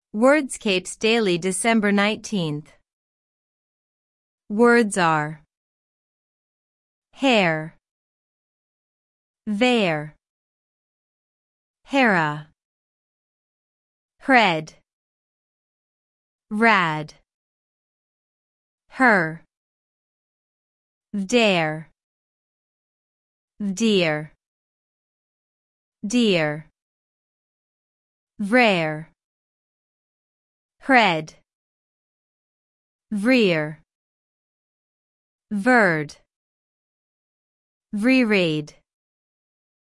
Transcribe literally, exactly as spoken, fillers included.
Wordscapes Daily December nineteenth. Words are hair, there, Hera, Hred, rad, her, dare, dear, dear, rare, Hred, vreer, verd, vreed.